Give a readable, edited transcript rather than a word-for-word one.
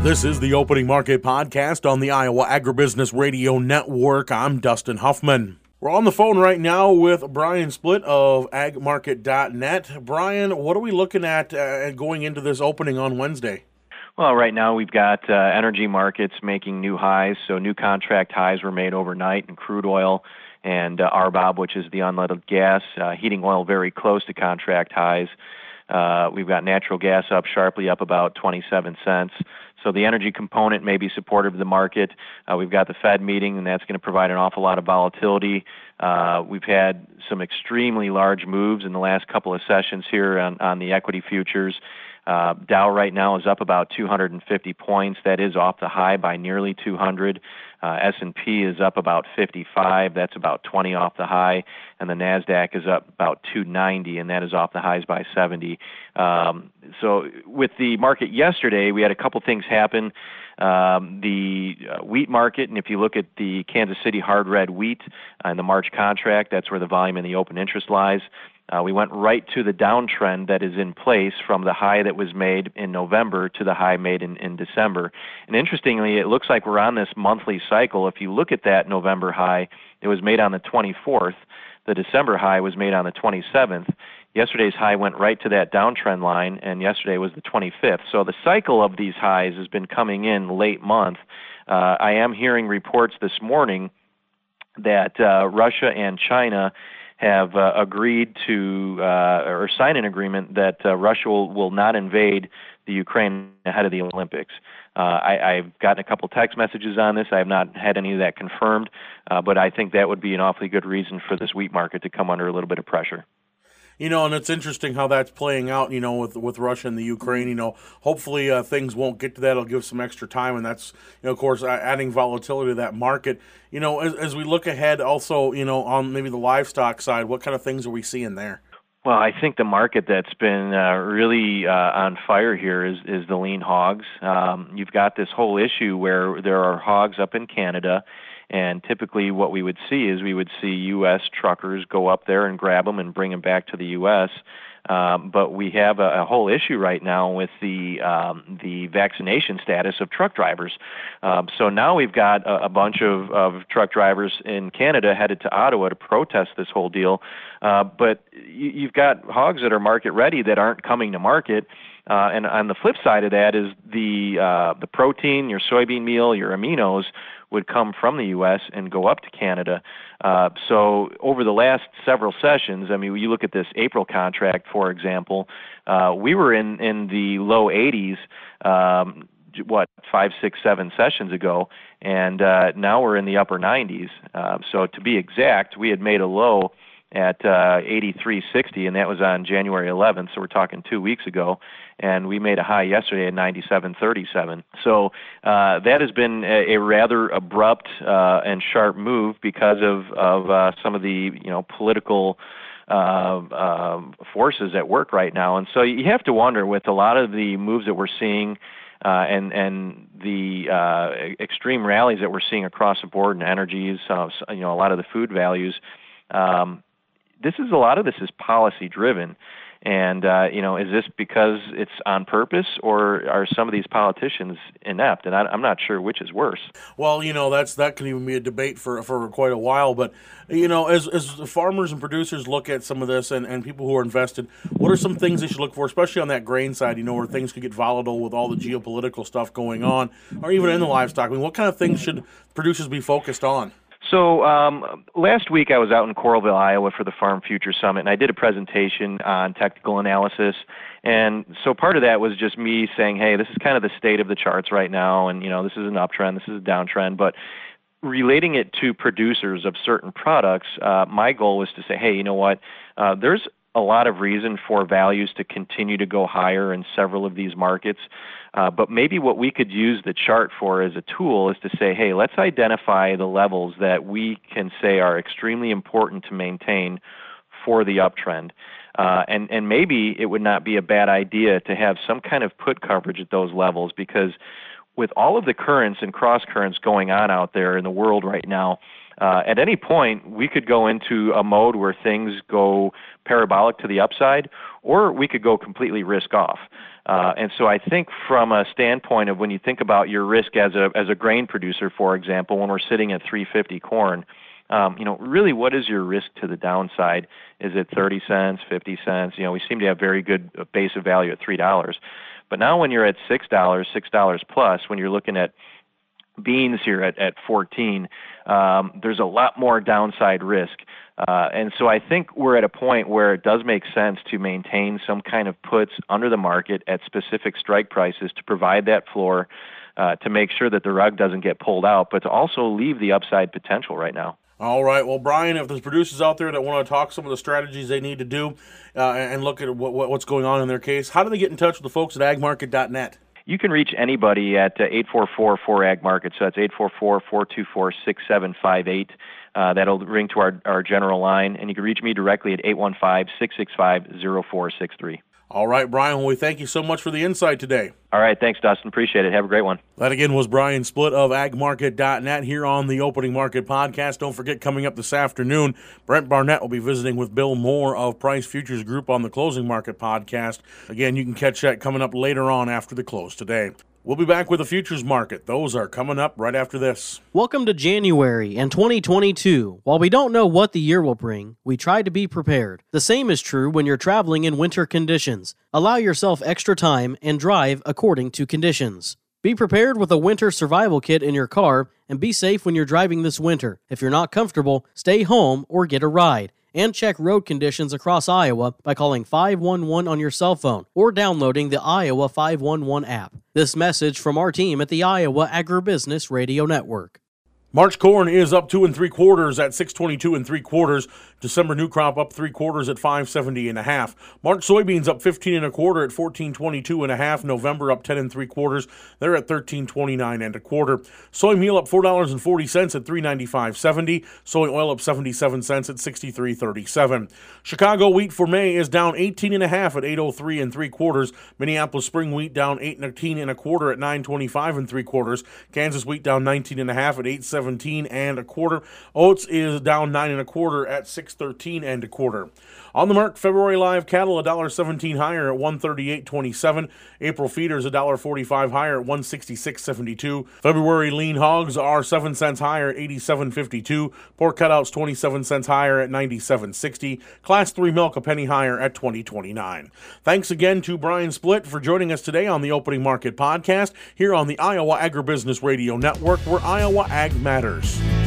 This is the Opening Market Podcast on the Iowa Agribusiness Radio Network. I'm Dustin Huffman. We're on the phone right now with Brian Splitt of agmarket.net. Brian, what are we looking at going into this opening on Wednesday? Well, right now we've got energy markets making new highs. So new contract highs were made overnight in crude oil and RBOB, which is the unleaded gas. Heating oil very close to contract highs. We've got natural gas up sharply, up about 27 cents. So the energy component may be supportive of the market. We've got the Fed meeting, and that's going to provide an awful lot of volatility. We've had some extremely large moves in the last couple of sessions here on the equity futures. Dow right now is up about 250 points. That is off the high by nearly 200. S&P is up about 55. That's about 20 off the high. And the NASDAQ is up about 290, and that is off the highs by 70. So with the market yesterday, we had a couple things happen. The wheat market, and if you look at the Kansas City hard red wheat and the March contract, that's where the volume in the open interest lies. We went right to the downtrend that is in place from the high that was made in November to the high made in December. And interestingly, it looks like we're on this monthly cycle. If you look at that November high, it was made on the 24th. The December high was made on the 27th. Yesterday's high went right to that downtrend line, and yesterday was the 25th. So the cycle of these highs has been coming in late month. I am hearing reports this morning that Russia and China have agreed to or sign an agreement that Russia will not invade the Ukraine ahead of the Olympics. I've gotten a couple text messages on this. I have not had any of that confirmed, but I think that would be an awfully good reason for this wheat market to come under a little bit of pressure. You know, and it's interesting how that's playing out, you know, with Russia and the Ukraine. You know, hopefully things won't get to that. It'll give some extra time, and that's, you know, of course, adding volatility to that market. You know, as we look ahead also, you know, on maybe the livestock side, what kind of things are we seeing there? Well, I think the market that's been really on fire here is the lean hogs. You've got this whole issue where there are hogs up in Canada, and typically what we would see is we would see U.S. truckers go up there and grab them and bring them back to the U.S., but we have a whole issue right now with the vaccination status of truck drivers. So now we've got a bunch of truck drivers in Canada headed to Ottawa to protest this whole deal. But you've got hogs that are market ready that aren't coming to market. And on the flip side of that is the protein, your soybean meal, your aminos would come from the U.S. and go up to Canada. So over the last several sessions, I mean, when you look at this April contract, for example, we were in the low 80s, 5, 6, 7 sessions ago, and now we're in the upper 90s. So to be exact, we had made a low at 83.60, and that was on January 11th, so we're talking 2 weeks ago, and we made a high yesterday at 97.37. So that has been a rather abrupt and sharp move because of some of the political forces at work right now. And so you have to wonder, with a lot of the moves that we're seeing and the extreme rallies that we're seeing across the board in energies, a lot of the food values, a lot of this is policy driven. And, is this because it's on purpose, or are some of these politicians inept? And I'm not sure which is worse. Well, that can even be a debate for quite a while. But, as farmers and producers look at some of this and people who are invested, what are some things they should look for, especially on that grain side, where things could get volatile with all the geopolitical stuff going on, or even in the livestock? I mean, what kind of things should producers be focused on? So last week I was out in Coralville, Iowa for the Farm Future Summit, and I did a presentation on technical analysis. And so part of that was just me saying, hey, this is kind of the state of the charts right now, and this is an uptrend, this is a downtrend. But relating it to producers of certain products, my goal was to say, hey, you know what, there's a lot of reason for values to continue to go higher in several of these markets. But maybe what we could use the chart for as a tool is to say, hey, let's identify the levels that we can say are extremely important to maintain for the uptrend. And maybe it would not be a bad idea to have some kind of put coverage at those levels, because with all of the currents and cross currents going on out there in the world right now, At any point, we could go into a mode where things go parabolic to the upside, or we could go completely risk off. And so I think from a standpoint of when you think about your risk as a grain producer, for example, when we're sitting at 350 corn, really what is your risk to the downside? Is it 30 cents, 50 cents? We seem to have very good base of value at $3. But now when you're at $6, $6 plus, when you're looking at beans here at 14, there's a lot more downside risk. And so I think we're at a point where it does make sense to maintain some kind of puts under the market at specific strike prices to provide that floor, to make sure that the rug doesn't get pulled out, but to also leave the upside potential right now. All right. Well, Brian, if there's producers out there that want to talk some of the strategies they need to do and look at what's going on in their case, how do they get in touch with the folks at agmarket.net? You can reach anybody at 844-4AgMarket, so that's 844-424-6758. That'll ring to our general line, and you can reach me directly at 815-665-0463. All right, Brian, well, we thank you so much for the insight today. All right, thanks, Dustin. Appreciate it. Have a great one. That again was Brian Splitt of agmarket.net here on the Opening Market Podcast. Don't forget, coming up this afternoon, Brent Barnett will be visiting with Bill Moore of Price Futures Group on the Closing Market Podcast. Again, you can catch that coming up later on after the close today. We'll be back with the futures market. Those are coming up right after this. Welcome to January and 2022. While we don't know what the year will bring, we try to be prepared. The same is true when you're traveling in winter conditions. Allow yourself extra time and drive according to conditions. Be prepared with a winter survival kit in your car and be safe when you're driving this winter. If you're not comfortable, stay home or get a ride. And check road conditions across Iowa by calling 511 on your cell phone or downloading the Iowa 511 app. This message from our team at the Iowa Agribusiness Radio Network. March corn is up 2 3/4 at 622 3/4. December new crop up 3/4 at 570 1/2. March soybeans up 15 1/4 at 1422 1/2. November up 10 3/4. They're at 1329 1/4. Soy meal up $4.40 at 395.70. Soy oil up 77 cents at 63.37. Chicago wheat for May is down 18 1/2 at 803 3/4. Minneapolis spring wheat down 18 1/4 at 925 3/4. Kansas wheat down 19 1/2 at 817 1/4. Oats is down 9 1/4 at 613 1/4. On the mark, February live cattle $1.17 higher at 138.27. April feeders $1.45 higher at 166.72. February lean hogs are 7 cents higher at 87.52. Pork cutouts 27 cents higher at 97.60. Class 3 milk a penny higher at 20.29. Thanks again to Brian Splitt for joining us today on the Opening Market Podcast here on the Iowa Agribusiness Radio Network, where Iowa Ag matters.